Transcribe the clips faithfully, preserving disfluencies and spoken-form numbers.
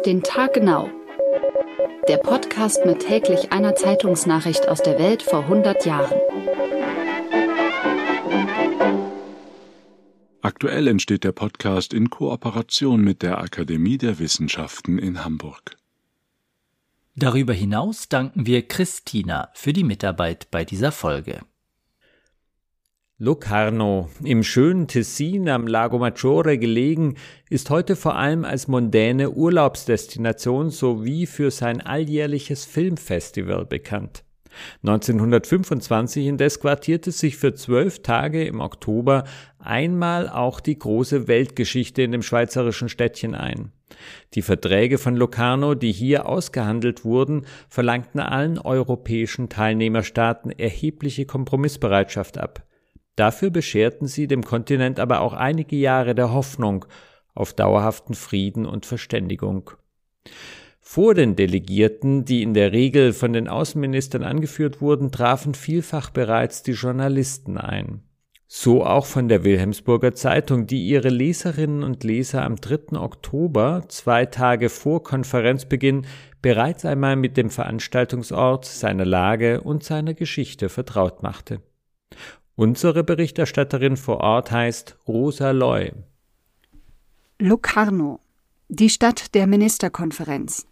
Auf den Tag genau. Der Podcast mit täglich einer Zeitungsnachricht aus der Welt vor hundert Jahren. Aktuell entsteht der Podcast in Kooperation mit der Akademie der Wissenschaften in Hamburg. Darüber hinaus danken wir Christina für die Mitarbeit bei dieser Folge. Locarno, im schönen Tessin am Lago Maggiore gelegen, ist heute vor allem als mondäne Urlaubsdestination sowie für sein alljährliches Filmfestival bekannt. neunzehnhundertfünfundzwanzig indes quartierte sich für zwölf Tage im Oktober einmal auch die große Weltgeschichte in dem schweizerischen Städtchen ein. Die Verträge von Locarno, die hier ausgehandelt wurden, verlangten allen europäischen Teilnehmerstaaten erhebliche Kompromissbereitschaft ab. Dafür bescherten sie dem Kontinent aber auch einige Jahre der Hoffnung auf dauerhaften Frieden und Verständigung. Vor den Delegierten, die in der Regel von den Außenministern angeführt wurden, trafen vielfach bereits die Journalisten ein. So auch von der Wilhelmsburger Zeitung, die ihre Leserinnen und Leser am dritten Oktober, zwei Tage vor Konferenzbeginn, bereits einmal mit dem Veranstaltungsort, seiner Lage und seiner Geschichte vertraut machte. Unsere Berichterstatterin vor Ort heißt Rosa Loy. Locarno, die Stadt der Ministerkonferenz.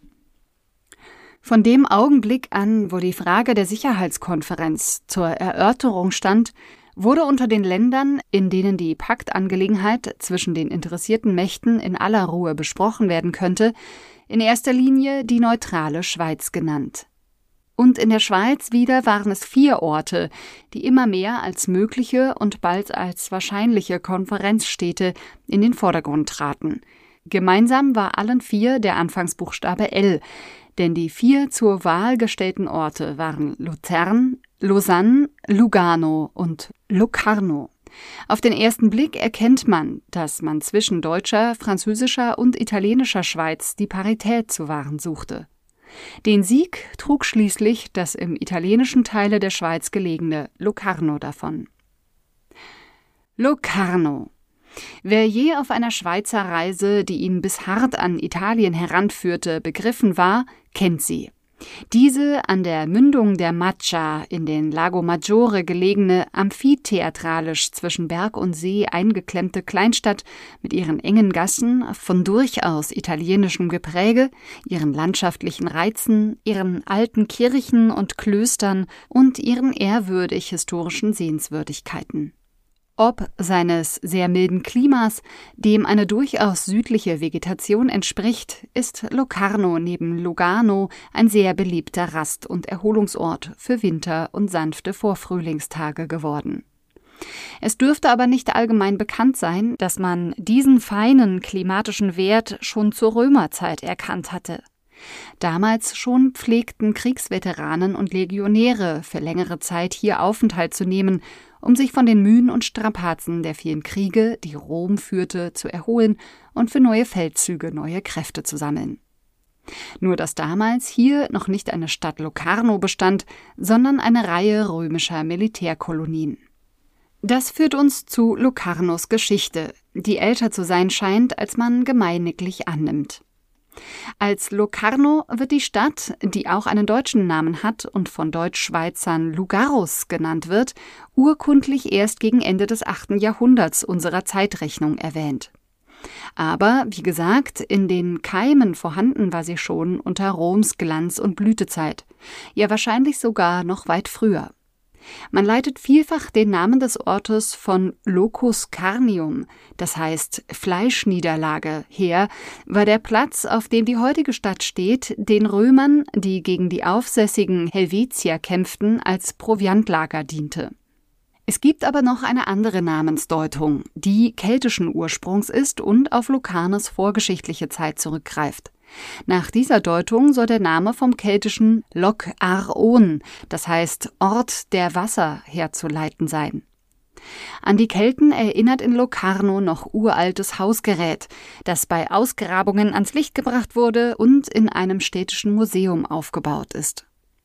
Von dem Augenblick an, wo die Frage der Sicherheitskonferenz zur Erörterung stand, wurde unter den Ländern, in denen die Paktangelegenheit zwischen den interessierten Mächten in aller Ruhe besprochen werden könnte, in erster Linie die neutrale Schweiz genannt. Und in der Schweiz wieder waren es vier Orte, die immer mehr als mögliche und bald als wahrscheinliche Konferenzstädte in den Vordergrund traten. Gemeinsam war allen vier der Anfangsbuchstabe L, denn die vier zur Wahl gestellten Orte waren Luzern, Lausanne, Lugano und Locarno. Auf den ersten Blick erkennt man, dass man zwischen deutscher, französischer und italienischer Schweiz die Parität zu wahren suchte. Den Sieg trug schließlich das im italienischen Teile der Schweiz gelegene Locarno davon. Locarno. Wer je auf einer Schweizer Reise, die ihn bis hart an Italien heranführte, begriffen war, kennt sie. Diese an der Mündung der Maggia in den Lago Maggiore gelegene, amphitheatralisch zwischen Berg und See eingeklemmte Kleinstadt mit ihren engen Gassen von durchaus italienischem Gepräge, ihren landschaftlichen Reizen, ihren alten Kirchen und Klöstern und ihren ehrwürdig historischen Sehenswürdigkeiten. Ob seines sehr milden Klimas, dem eine durchaus südliche Vegetation entspricht, ist Locarno neben Lugano ein sehr beliebter Rast- und Erholungsort für Winter- und sanfte Vorfrühlingstage geworden. Es dürfte aber nicht allgemein bekannt sein, dass man diesen feinen klimatischen Wert schon zur Römerzeit erkannt hatte. Damals schon pflegten Kriegsveteranen und Legionäre für längere Zeit hier Aufenthalt zu nehmen, um sich von den Mühen und Strapazen der vielen Kriege, die Rom führte, zu erholen und für neue Feldzüge neue Kräfte zu sammeln. Nur dass damals hier noch nicht eine Stadt Locarno bestand, sondern eine Reihe römischer Militärkolonien. Das führt uns zu Locarnos Geschichte, die älter zu sein scheint, als man gemeiniglich annimmt. Als Locarno wird die Stadt, die auch einen deutschen Namen hat und von Deutschschweizern Lugarus genannt wird, urkundlich erst gegen Ende des achten Jahrhunderts unserer Zeitrechnung erwähnt. Aber, wie gesagt, in den Keimen vorhanden war sie schon unter Roms Glanz- und Blütezeit, ja wahrscheinlich sogar noch weit früher. Man leitet vielfach den Namen des Ortes von Locus Carnium, das heißt Fleischniederlage, her, weil der Platz, auf dem die heutige Stadt steht, den Römern, die gegen die aufsässigen Helvetier kämpften, als Proviantlager diente. Es gibt aber noch eine andere Namensdeutung, die keltischen Ursprungs ist und auf Locarnos vorgeschichtliche Zeit zurückgreift. Nach dieser Deutung soll der Name vom keltischen Loc ar On, das heißt Ort der Wasser, herzuleiten sein. An die Kelten erinnert in Locarno noch uraltes Hausgerät, das bei Ausgrabungen ans Licht gebracht wurde und in einem städtischen Museum aufgebaut ist.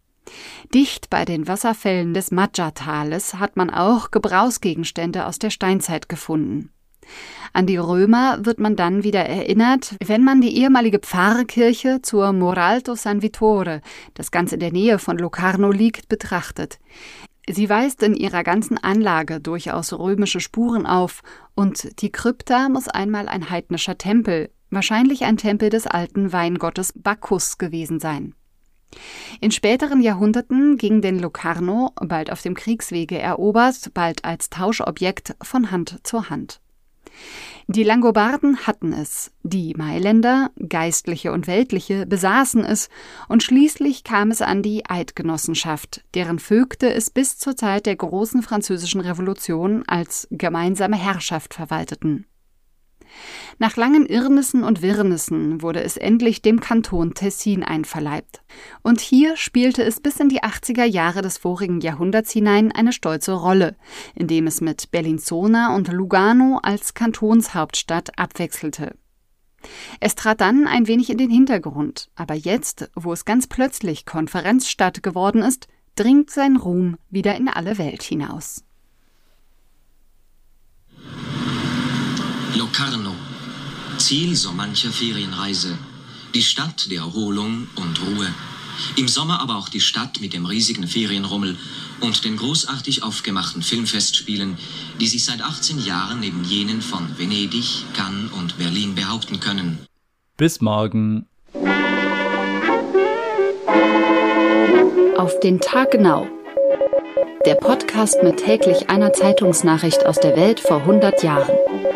Dicht bei den Wasserfällen des Maggia-Tales hat man auch Gebrauchsgegenstände aus der Steinzeit gefunden. An die Römer wird man dann wieder erinnert, wenn man die ehemalige Pfarrkirche zur Moralto San Vittore, das ganz in der Nähe von Locarno liegt, betrachtet. Sie weist in ihrer ganzen Anlage durchaus römische Spuren auf und die Krypta muss einmal ein heidnischer Tempel, wahrscheinlich ein Tempel des alten Weingottes Bacchus gewesen sein. In späteren Jahrhunderten ging den Locarno, bald auf dem Kriegswege erobert, bald als Tauschobjekt, von Hand zu Hand. Die Langobarden hatten es, die Mailänder, Geistliche und Weltliche, besaßen es und schließlich kam es an die Eidgenossenschaft, deren Vögte es bis zur Zeit der großen französischen Revolution als gemeinsame Herrschaft verwalteten. Nach langen Irrnissen und Wirrnissen wurde es endlich dem Kanton Tessin einverleibt. Und hier spielte es bis in die achtziger Jahre des vorigen Jahrhunderts hinein eine stolze Rolle, indem es mit Bellinzona und Lugano als Kantonshauptstadt abwechselte. Es trat dann ein wenig in den Hintergrund, aber jetzt, wo es ganz plötzlich Konferenzstadt geworden ist, dringt sein Ruhm wieder in alle Welt hinaus. Locarno, Ziel so mancher Ferienreise, die Stadt der Erholung und Ruhe. Im Sommer aber auch die Stadt mit dem riesigen Ferienrummel und den großartig aufgemachten Filmfestspielen, die sich seit achtzehn Jahren neben jenen von Venedig, Cannes und Berlin behaupten können. Bis morgen. Auf den Tag genau. Der Podcast mit täglich einer Zeitungsnachricht aus der Welt vor hundert Jahren.